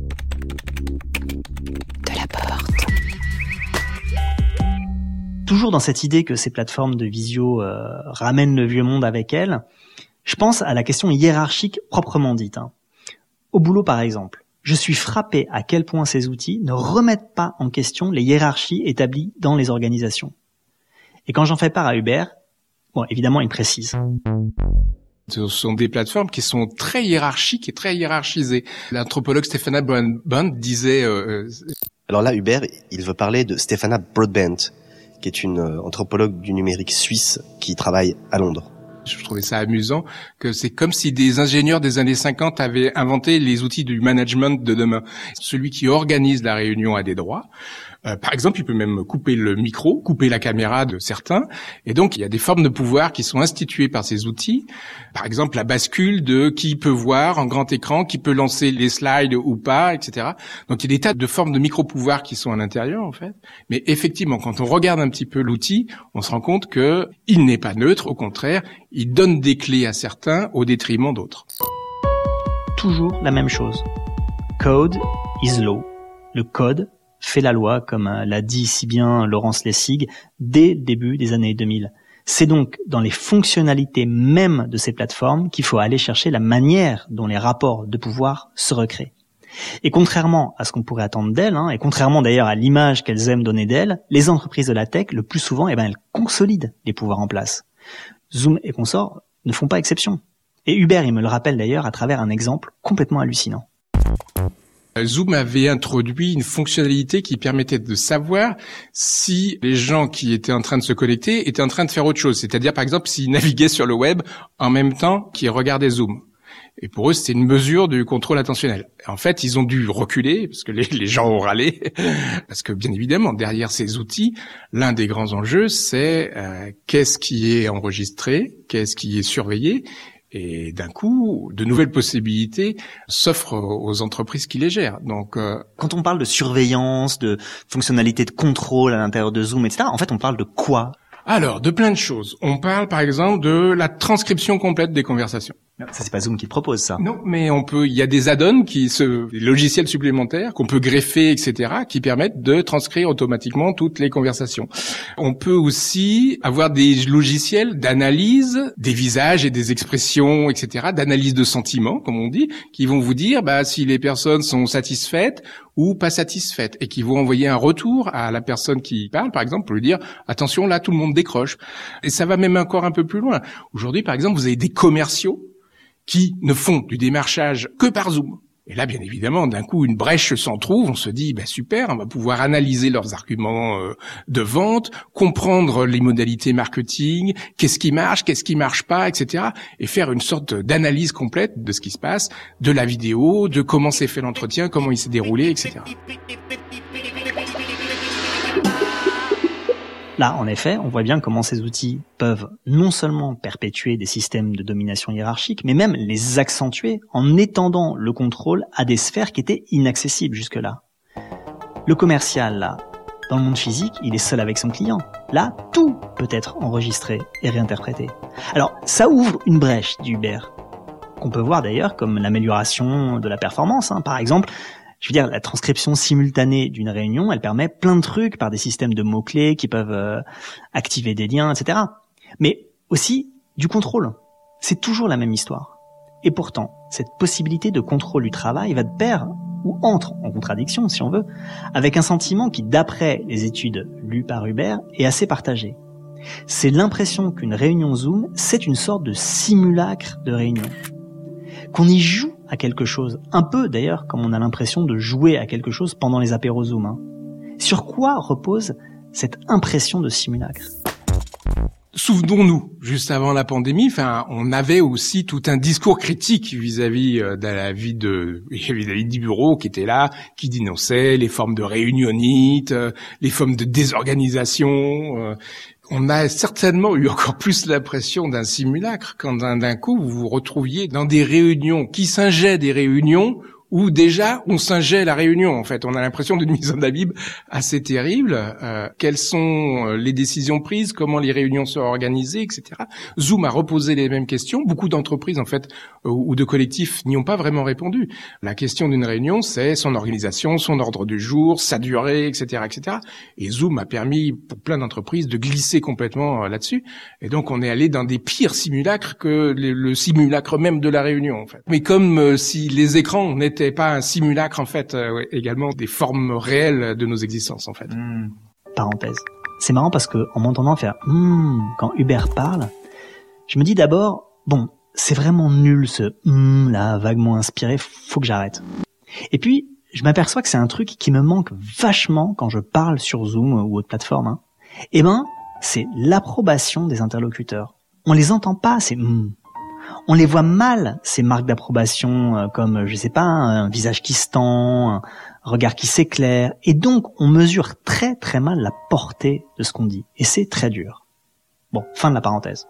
De la porte. Toujours dans cette idée que ces plateformes de visio euh, ramènent le vieux monde avec elles, je pense à la question hiérarchique proprement dite. Hein. Au boulot par exemple. Je suis frappé à quel point ces outils ne remettent pas en question les hiérarchies établies dans les organisations. Et quand j'en fais part à Hubert, bon, évidemment, il précise. Ce sont des plateformes qui sont très hiérarchiques et très hiérarchisées. L'anthropologue Stefana Broadbent disait... Euh, Alors là, Hubert, il veut parler de Stefana Broadbent, qui est une anthropologue du numérique suisse qui travaille à Londres. Je trouvais ça amusant que c'est comme si des ingénieurs des années cinquante avaient inventé les outils du management de demain. Celui qui organise la réunion a des droits. Euh, par exemple, il peut même couper le micro, couper la caméra de certains. Et donc, il y a des formes de pouvoir qui sont instituées par ces outils. Par exemple, la bascule de qui peut voir en grand écran, qui peut lancer les slides ou pas, et cetera. Donc, il y a des tas de formes de micro-pouvoirs qui sont à l'intérieur, en fait. Mais effectivement, quand on regarde un petit peu l'outil, on se rend compte que il n'est pas neutre. Au contraire, il donne des clés à certains au détriment d'autres. Toujours la même chose. Code is law. Le code fait la loi, comme l'a dit si bien Laurence Lessig, dès le début des années deux mille. C'est donc dans les fonctionnalités mêmes de ces plateformes qu'il faut aller chercher la manière dont les rapports de pouvoir se recréent. Et contrairement à ce qu'on pourrait attendre d'elles, hein, et contrairement d'ailleurs à l'image qu'elles aiment donner d'elles, les entreprises de la tech, le plus souvent, eh ben, elles consolident les pouvoirs en place. Zoom et consorts ne font pas exception. Et Hubert, il me le rappelle d'ailleurs à travers un exemple complètement hallucinant. Zoom avait introduit une fonctionnalité qui permettait de savoir si les gens qui étaient en train de se connecter étaient en train de faire autre chose. C'est-à-dire, par exemple, s'ils naviguaient sur le web en même temps qu'ils regardaient Zoom. Et pour eux, c'était une mesure du contrôle attentionnel. En fait, ils ont dû reculer, parce que les, les gens ont râlé, parce que bien évidemment, derrière ces outils, l'un des grands enjeux, c'est euh, qu'est-ce qui est enregistré, qu'est-ce qui est surveillé, et d'un coup, de nouvelles possibilités s'offrent aux entreprises qui les gèrent. Donc, euh... quand on parle de surveillance, de fonctionnalités de contrôle à l'intérieur de Zoom, et cetera, en fait, on parle de quoi ? Alors, de plein de choses. On parle, par exemple, de la transcription complète des conversations. Ça, c'est pas Zoom qui le propose, ça. Non, mais on peut, il y a des add-ons qui se, des logiciels supplémentaires qu'on peut greffer, et cetera, qui permettent de transcrire automatiquement toutes les conversations. On peut aussi avoir des logiciels d'analyse des visages et des expressions, et cetera, d'analyse de sentiments, comme on dit, qui vont vous dire, bah, si les personnes sont satisfaites ou pas satisfaites, et qui vont envoyer un retour à la personne qui parle, par exemple, pour lui dire, attention, là, tout le monde décroche. Et ça va même encore un peu plus loin. Aujourd'hui, par exemple, vous avez des commerciaux qui ne font du démarchage que par Zoom. Et là, bien évidemment, d'un coup, une brèche s'en trouve. On se dit, bah, super, on va pouvoir analyser leurs arguments euh, de vente, comprendre les modalités marketing, qu'est-ce qui marche, qu'est-ce qui marche pas, et cetera. Et faire une sorte d'analyse complète de ce qui se passe, de la vidéo, de comment s'est fait l'entretien, comment il s'est déroulé, et cetera. Là, en effet, on voit bien comment ces outils peuvent non seulement perpétuer des systèmes de domination hiérarchique, mais même les accentuer en étendant le contrôle à des sphères qui étaient inaccessibles jusque-là. Le commercial, là, dans le monde physique, il est seul avec son client. Là, tout peut être enregistré et réinterprété. Alors, ça ouvre une brèche, dit Hubert, qu'on peut voir d'ailleurs comme l'amélioration de la performance, hein. Par exemple, je veux dire, la transcription simultanée d'une réunion, elle permet plein de trucs par des systèmes de mots-clés qui peuvent euh, activer des liens, et cetera. Mais aussi du contrôle. C'est toujours la même histoire. Et pourtant, cette possibilité de contrôle du travail va de pair, ou entre en contradiction, si on veut, avec un sentiment qui, d'après les études lues par Hubert, est assez partagé. C'est l'impression qu'une réunion Zoom, c'est une sorte de simulacre de réunion. Qu'on y joue à quelque chose, un peu d'ailleurs comme on a l'impression de jouer à quelque chose pendant les apéros Zoom. Hein. Sur quoi repose cette impression de simulacre ? Souvenons-nous, juste avant la pandémie, enfin, on avait aussi tout un discours critique vis-à-vis euh, de la vie de, vis-à-vis du bureau qui était là, qui dénonçait les formes de réunionnite, euh, les formes de désorganisation. Euh, On a certainement eu encore plus l'impression d'un simulacre quand d'un, d'un coup vous vous retrouviez dans des réunions qui singeaient des réunions où déjà on singeait la réunion. En fait, on a l'impression d'une mise en abîme assez terrible. Euh, quelles sont les décisions prises, comment les réunions sont organisées, et cetera. Zoom a reposé les mêmes questions. Beaucoup d'entreprises, en fait, euh, ou de collectifs n'y ont pas vraiment répondu. La question d'une réunion, c'est son organisation, son ordre du jour, sa durée, et cetera, et cetera. Et Zoom a permis pour plein d'entreprises de glisser complètement euh, là-dessus. Et donc, on est allé dans des pires simulacres que le, le simulacre même de la réunion, en fait. Mais comme euh, si les écrans n'étaient pas un simulacre, en fait, euh, ouais, également des formes réelles de nos existences, en fait. Mmh. Parenthèse. C'est marrant parce que en m'entendant faire mmh, quand Hubert parle, je me dis d'abord, bon, c'est vraiment nul ce mmh là, vaguement inspiré, faut que j'arrête. Et puis, je m'aperçois que c'est un truc qui me manque vachement quand je parle sur Zoom ou autre plateforme. Hein. Eh ben, c'est l'approbation des interlocuteurs. On les entend pas, ces mmh. On les voit mal, ces marques d'approbation, euh, comme, je sais pas, un visage qui se tend, un regard qui s'éclaire. Et donc, on mesure très très mal la portée de ce qu'on dit. Et c'est très dur. Bon, fin de la parenthèse.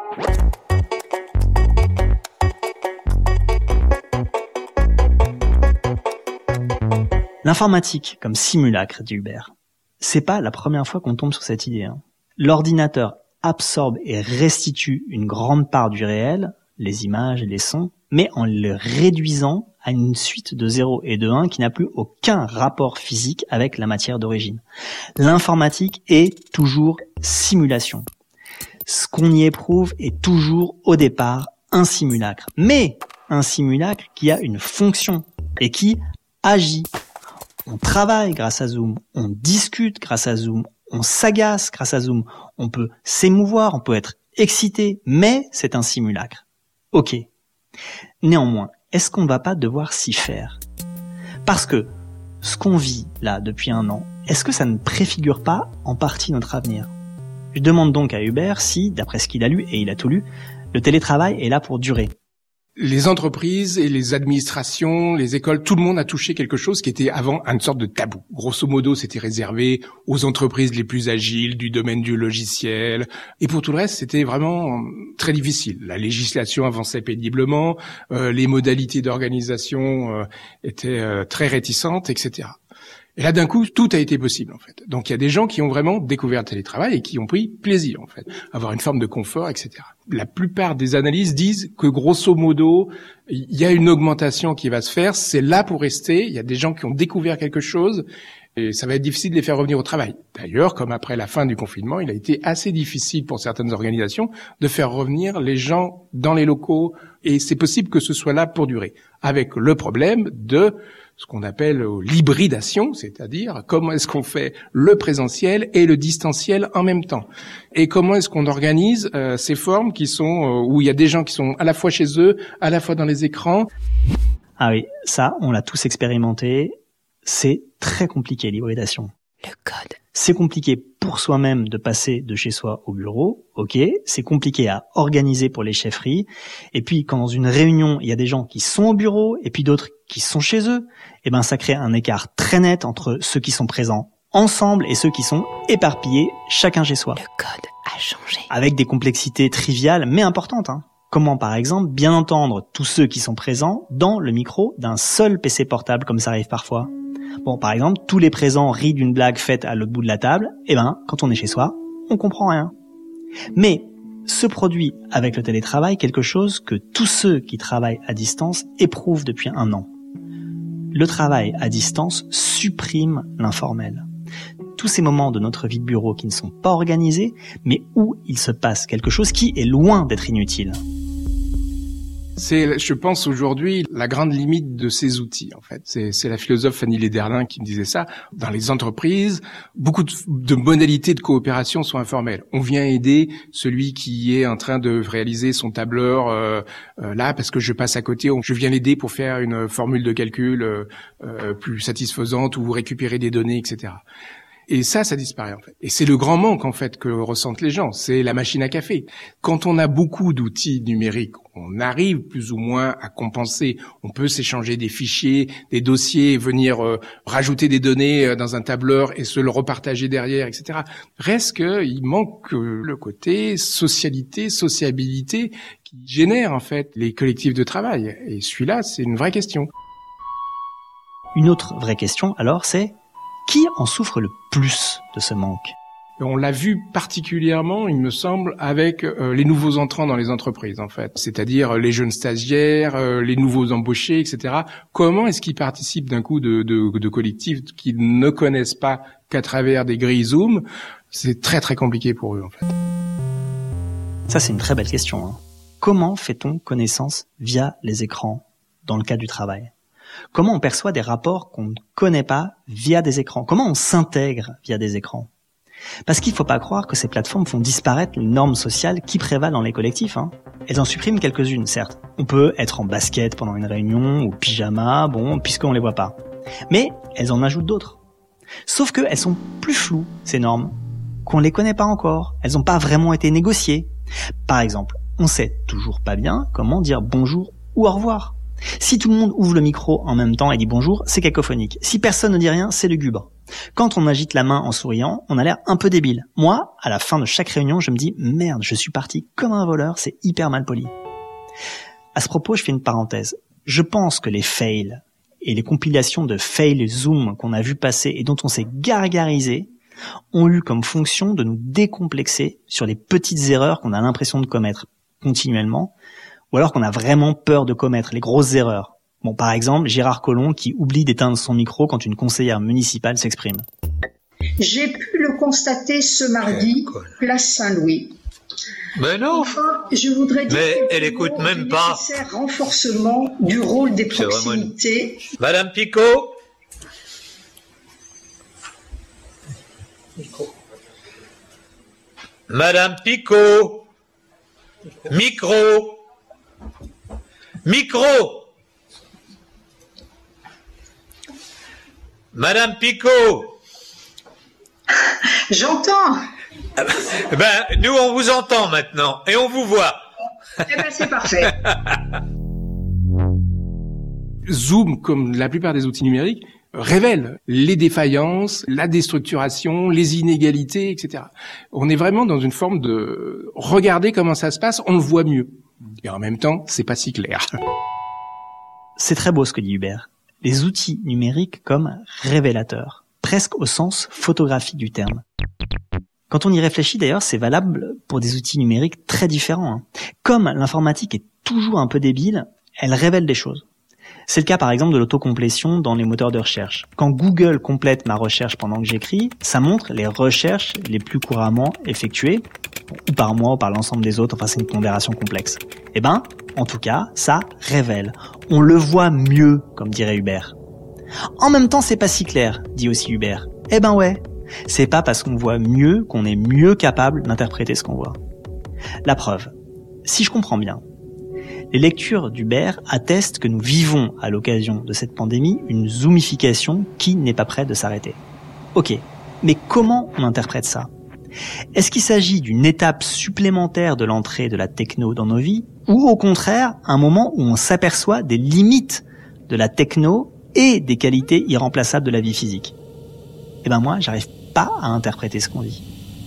L'informatique comme simulacre, dit Hubert. C'est pas la première fois qu'on tombe sur cette idée. Hein. L'ordinateur absorbe et restitue une grande part du réel, les images et les sons, mais en le réduisant à une suite de zéro et de un qui n'a plus aucun rapport physique avec la matière d'origine. L'informatique est toujours simulation. Ce qu'on y éprouve est toujours au départ un simulacre, mais un simulacre qui a une fonction et qui agit. On travaille grâce à Zoom, on discute grâce à Zoom, on s'agace grâce à Zoom, on peut s'émouvoir, on peut être excité, mais c'est un simulacre. Ok. Néanmoins, est-ce qu'on ne va pas devoir s'y faire ? Parce que ce qu'on vit là depuis un an, est-ce que ça ne préfigure pas en partie notre avenir? Je demande donc à Hubert si, d'après ce qu'il a lu, et il a tout lu, le télétravail est là pour durer. Les entreprises et les administrations, les écoles, tout le monde a touché quelque chose qui était avant une sorte de tabou. Grosso modo, c'était réservé aux entreprises les plus agiles du domaine du logiciel. Et pour tout le reste, c'était vraiment très difficile. La législation avançait péniblement, euh, les modalités d'organisation euh, étaient euh, très réticentes, et cetera. Et là, d'un coup, tout a été possible, en fait. Donc, il y a des gens qui ont vraiment découvert le télétravail et qui ont pris plaisir, en fait, avoir une forme de confort, et cetera. La plupart des analyses disent que, grosso modo, il y a une augmentation qui va se faire. C'est là pour rester. Il y a des gens qui ont découvert quelque chose et ça va être difficile de les faire revenir au travail. D'ailleurs, comme après la fin du confinement, il a été assez difficile pour certaines organisations de faire revenir les gens dans les locaux et c'est possible que ce soit là pour durer. Avec le problème de ce qu'on appelle l'hybridation, c'est-à-dire comment est-ce qu'on fait le présentiel et le distanciel en même temps. Et comment est-ce qu'on organise euh, ces formes qui sont euh, où il y a des gens qui sont à la fois chez eux, à la fois dans les écrans. Ah oui, ça, on l'a tous expérimenté. C'est très compliqué, l'hybridation. Le code. C'est compliqué pour soi-même de passer de chez soi au bureau, ok. C'est compliqué à organiser pour les chefferies. Et puis, quand dans une réunion, il y a des gens qui sont au bureau et puis d'autres qui sont chez eux, eh ben, ça crée un écart très net entre ceux qui sont présents ensemble et ceux qui sont éparpillés, chacun chez soi. Le code a changé. Avec des complexités triviales, mais importantes, hein. Comment, par exemple, bien entendre tous ceux qui sont présents dans le micro d'un seul P C portable, comme ça arrive parfois. Bon, par exemple, tous les présents rient d'une blague faite à l'autre bout de la table, eh ben, quand on est chez soi, on comprend rien. Mais se produit avec le télétravail quelque chose que tous ceux qui travaillent à distance éprouvent depuis un an. Le travail à distance supprime l'informel. Tous ces moments de notre vie de bureau qui ne sont pas organisés, mais où il se passe quelque chose qui est loin d'être inutile. C'est, je pense, aujourd'hui, la grande limite de ces outils, en fait. C'est, c'est la philosophe Fanny Lederlin qui me disait ça. Dans les entreprises, beaucoup de, de modalités de coopération sont informelles. On vient aider celui qui est en train de réaliser son tableur euh, euh, là, parce que je passe à côté. Je viens l'aider pour faire une formule de calcul euh, euh, plus satisfaisante ou récupérer des données, et cetera. Et ça, ça disparaît, en fait. Et c'est le grand manque, en fait, que ressentent les gens. C'est la machine à café. Quand on a beaucoup d'outils numériques, on arrive plus ou moins à compenser. On peut s'échanger des fichiers, des dossiers, venir euh, rajouter des données euh, dans un tableur et se le repartager derrière, et cetera. Reste qu'il manque euh, le côté socialité, sociabilité qui génère, en fait, les collectifs de travail. Et celui-là, c'est une vraie question. Une autre vraie question, alors, c'est qui en souffre le plus de ce manque? On l'a vu particulièrement, il me semble, avec euh, les nouveaux entrants dans les entreprises, en fait. C'est-à-dire les jeunes stagiaires, euh, les nouveaux embauchés, et cetera. Comment est-ce qu'ils participent d'un coup de, de, de collectifs qu'ils ne connaissent pas qu'à travers des grilles Zoom? C'est très très compliqué pour eux, en fait. Ça, c'est une très belle question, hein. Comment fait-on connaissance via les écrans dans le cadre du travail? Comment on perçoit des rapports qu'on ne connaît pas via des écrans? Comment on s'intègre via des écrans? Parce qu'il ne faut pas croire que ces plateformes font disparaître les normes sociales qui prévalent dans les collectifs, hein. Elles en suppriment quelques-unes, certes. On peut être en basket pendant une réunion, ou pyjama, bon, puisqu'on les voit pas. Mais elles en ajoutent d'autres. Sauf qu'elles sont plus floues, ces normes, qu'on les connaît pas encore. Elles n'ont pas vraiment été négociées. Par exemple, on sait toujours pas bien comment dire bonjour ou au revoir. Si tout le monde ouvre le micro en même temps et dit bonjour, c'est cacophonique. Si personne ne dit rien, c'est lugubre. Quand on agite la main en souriant, on a l'air un peu débile. Moi, à la fin de chaque réunion, je me dis « Merde, je suis parti comme un voleur, c'est hyper mal poli ». À ce propos, je fais une parenthèse. Je pense que les fails et les compilations de fails Zoom qu'on a vu passer et dont on s'est gargarisé ont eu comme fonction de nous décomplexer sur les petites erreurs qu'on a l'impression de commettre continuellement, ou alors qu'on a vraiment peur de commettre les grosses erreurs. Bon, par exemple, Gérard Collomb qui oublie d'éteindre son micro quand une conseillère municipale s'exprime. J'ai pu le constater ce mardi, place Saint-Louis. Mais non. Enfin, je voudrais dire mais elle écoute même pas. Nécessaire renforcement du rôle des proximités. Une... Madame Picot. Micro. Madame Picot. Micro. Micro. Madame Picot. J'entends. Eh ben, nous, on vous entend maintenant et on vous voit. Eh ben, c'est parfait. Zoom, comme la plupart des outils numériques, révèle les défaillances, la déstructuration, les inégalités, et cetera. On est vraiment dans une forme de regarder comment ça se passe, on le voit mieux. Et en même temps, c'est pas si clair. C'est très beau ce que dit Hubert. Les outils numériques comme révélateurs, presque au sens photographique du terme. Quand on y réfléchit d'ailleurs, c'est valable pour des outils numériques très différents. Hein. Comme l'informatique est toujours un peu débile, elle révèle des choses. C'est le cas par exemple de l'autocomplétion dans les moteurs de recherche. Quand Google complète ma recherche pendant que j'écris, ça montre les recherches les plus couramment effectuées, ou par moi ou par l'ensemble des autres, enfin c'est une pondération complexe. Eh ben, en tout cas, ça révèle. On le voit mieux, comme dirait Hubert. En même temps, c'est pas si clair, dit aussi Hubert. Eh ben ouais, c'est pas parce qu'on voit mieux qu'on est mieux capable d'interpréter ce qu'on voit. La preuve, si je comprends bien, les lectures d'Hubert attestent que nous vivons, à l'occasion de cette pandémie, une zoomification qui n'est pas prête de s'arrêter. Ok, mais comment on interprète ça ? Est-ce qu'il s'agit d'une étape supplémentaire de l'entrée de la techno dans nos vies, ou au contraire, un moment où on s'aperçoit des limites de la techno et des qualités irremplaçables de la vie physique ? Eh ben moi, j'arrive pas à interpréter ce qu'on dit.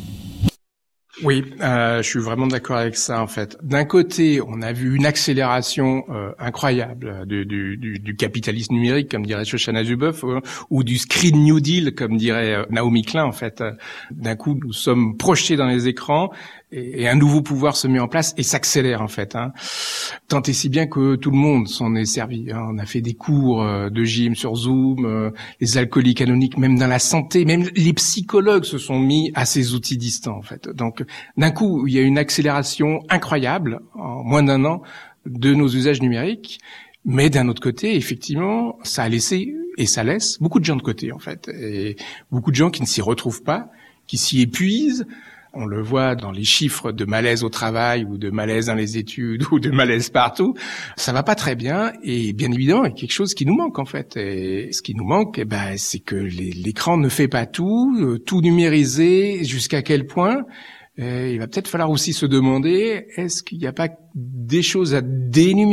Oui, euh, je suis vraiment d'accord avec ça en fait. D'un côté, on a vu une accélération euh, incroyable du, du, du, du capitalisme numérique, comme dirait Shoshana Zuboff, euh, ou du Screen New Deal, comme dirait euh, Naomi Klein en fait. D'un coup, nous sommes projetés dans les écrans et, et un nouveau pouvoir se met en place et s'accélère en fait. Hein. Tant et si bien que tout le monde s'en est servi. Hein. On a fait des cours euh, de gym sur Zoom, euh, les alcooliques anonymes, même dans la santé, même les psychologues se sont mis à ces outils distants en fait. Donc d'un coup, il y a une accélération incroyable, en moins d'un an, de nos usages numériques. Mais d'un autre côté, effectivement, ça a laissé, et ça laisse, beaucoup de gens de côté, en fait. Et beaucoup de gens qui ne s'y retrouvent pas, qui s'y épuisent. On le voit dans les chiffres de malaise au travail, ou de malaise dans les études, ou de malaise partout. Ça va pas très bien, et bien évidemment, il y a quelque chose qui nous manque, en fait. Et ce qui nous manque, eh ben, c'est que les, l'écran ne fait pas tout, euh, tout numérisé, jusqu'à quel point... Euh, il va peut-être falloir aussi se demander, est-ce qu'il n'y a pas des choses à dénumériser ?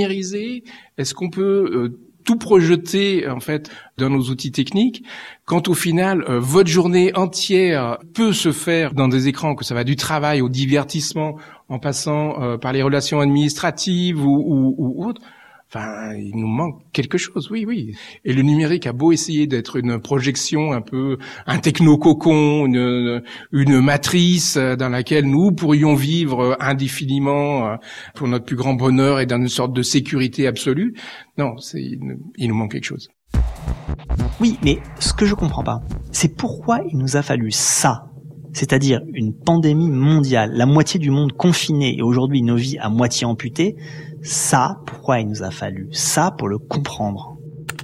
Est-ce qu'on peut euh, tout projeter en fait dans nos outils techniques quand au final euh, votre journée entière peut se faire dans des écrans, que ça va du travail au divertissement, en passant euh, par les relations administratives ou, ou, ou autres. Enfin, il nous manque quelque chose, oui, oui. Et le numérique a beau essayer d'être une projection un peu, un techno-cocon, une, une matrice dans laquelle nous pourrions vivre indéfiniment pour notre plus grand bonheur et dans une sorte de sécurité absolue. Non, c'est, il nous manque quelque chose. Oui, mais ce que je comprends pas, c'est pourquoi il nous a fallu ça. C'est-à-dire une pandémie mondiale, la moitié du monde confiné et aujourd'hui nos vies à moitié amputées. Ça, pourquoi il nous a fallu ça pour le comprendre?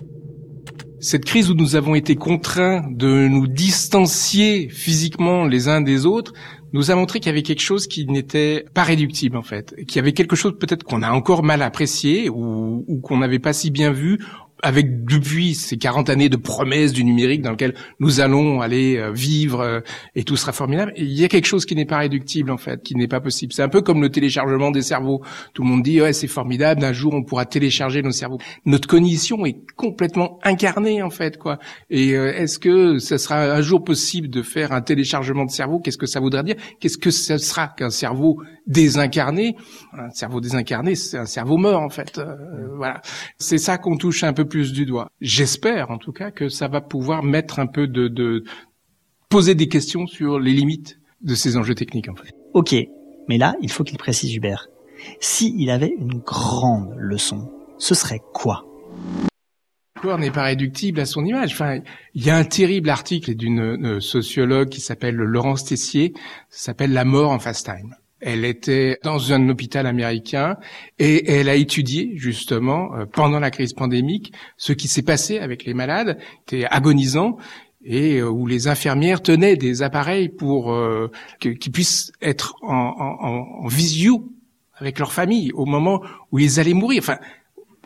Cette crise où nous avons été contraints de nous distancier physiquement les uns des autres nous a montré qu'il y avait quelque chose qui n'était pas réductible en fait, qu'il y avait quelque chose peut-être qu'on a encore mal apprécié ou, ou qu'on n'avait pas si bien vu avec depuis ces quarante années de promesses du numérique dans lequel nous allons aller vivre et tout sera formidable. Et il y a quelque chose qui n'est pas réductible en fait, qui n'est pas possible. C'est un peu comme le téléchargement des cerveaux. Tout le monde dit ouais c'est formidable, d'un jour on pourra télécharger nos cerveaux. Notre cognition est complètement incarnée en fait quoi. Et euh, est-ce que ça sera un jour possible de faire un téléchargement de cerveau? Qu'est-ce que ça voudrait dire? Qu'est-ce que ça sera qu'un cerveau désincarné? Un cerveau désincarné, c'est un cerveau mort en fait. Euh, voilà. C'est ça qu'on touche un peu plus du doigt. J'espère en tout cas que ça va pouvoir mettre un peu de, de poser des questions sur les limites de ces enjeux techniques en fait. Ok, mais là il faut qu'il précise Hubert. S'il avait une grande leçon, ce serait quoi? Le corps n'est pas réductible à son image. Enfin, il y a un terrible article d'une sociologue qui s'appelle Laurence Tessier, ça s'appelle La mort en fast time. Elle était dans un hôpital américain et elle a étudié justement pendant la crise pandémique ce qui s'est passé avec les malades, qui étaient agonisants et où les infirmières tenaient des appareils pour euh, qu'ils puissent être en, en, en visio avec leur famille au moment où ils allaient mourir. Enfin,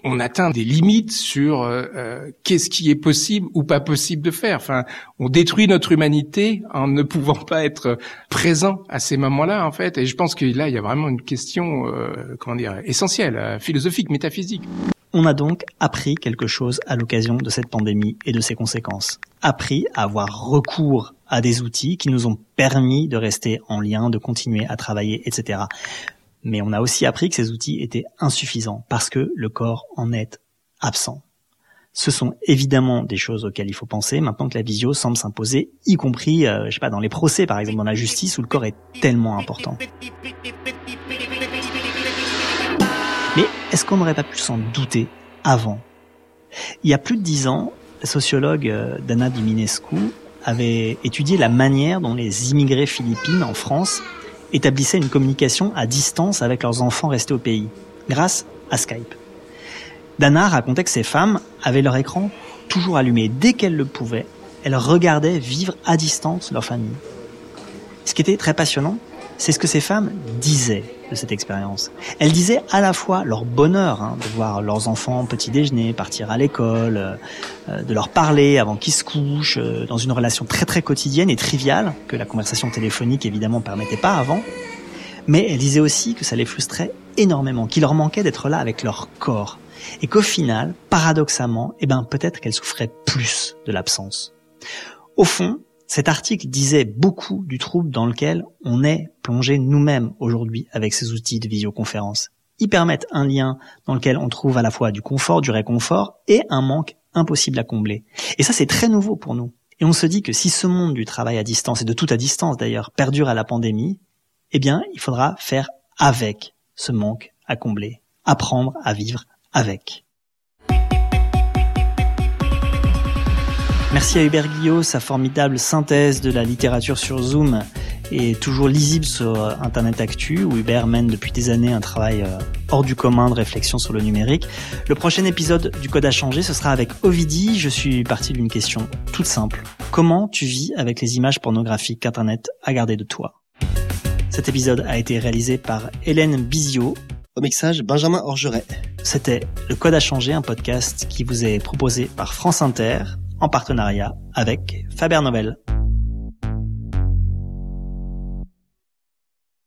on atteint des limites sur euh, qu'est-ce qui est possible ou pas possible de faire. Enfin, on détruit notre humanité en ne pouvant pas être présent à ces moments-là, en fait. Et je pense que là, il y a vraiment une question, euh, comment dire, essentielle, euh, philosophique, métaphysique. On a donc appris quelque chose à l'occasion de cette pandémie et de ses conséquences. Appris à avoir recours à des outils qui nous ont permis de rester en lien, de continuer à travailler, et cetera. Mais on a aussi appris que ces outils étaient insuffisants parce que le corps en est absent. Ce sont évidemment des choses auxquelles il faut penser maintenant que la visio semble s'imposer, y compris, euh, je sais pas, dans les procès par exemple, dans la justice où le corps est tellement important. Mais est-ce qu'on n'aurait pas pu s'en douter avant ? Il y a plus de dix ans, la sociologue Dana Diminescu avait étudié la manière dont les immigrés philippines en France établissaient une communication à distance avec leurs enfants restés au pays, grâce à Skype. Dana racontait que ces femmes avaient leur écran toujours allumé. Dès qu'elles le pouvaient, elles regardaient vivre à distance leur famille. Ce qui était très passionnant, c'est ce que ces femmes disaient de cette expérience. Elles disaient à la fois leur bonheur hein, de voir leurs enfants petit déjeuner, partir à l'école, euh, de leur parler avant qu'ils se couchent, euh, dans une relation très très quotidienne et triviale, que la conversation téléphonique évidemment permettait pas avant. Mais elles disaient aussi que ça les frustrait énormément, qu'il leur manquait d'être là avec leur corps. Et qu'au final, paradoxalement, eh ben, peut-être qu'elles souffraient plus de l'absence. Au fond, cet article disait beaucoup du trouble dans lequel on est plongé nous-mêmes aujourd'hui avec ces outils de visioconférence. Ils permettent un lien dans lequel on trouve à la fois du confort, du réconfort et un manque impossible à combler. Et ça, c'est très nouveau pour nous. Et on se dit que si ce monde du travail à distance, et de tout à distance d'ailleurs, perdure à la pandémie, eh bien, il faudra faire avec ce manque à combler. Apprendre à vivre avec. Merci à Hubert Guillot, sa formidable synthèse de la littérature sur Zoom est toujours lisible sur Internet Actu, où Hubert mène depuis des années un travail hors du commun de réflexion sur le numérique. Le prochain épisode du Code a changé, ce sera avec Ovidie. Je suis parti d'une question toute simple. Comment tu vis avec les images pornographiques qu'Internet a gardées de toi ? Cet épisode a été réalisé par Hélène Bizio. Au mixage, Benjamin Orgeret. C'était Le Code a changé, un podcast qui vous est proposé par France Inter, en partenariat avec Faber Novel.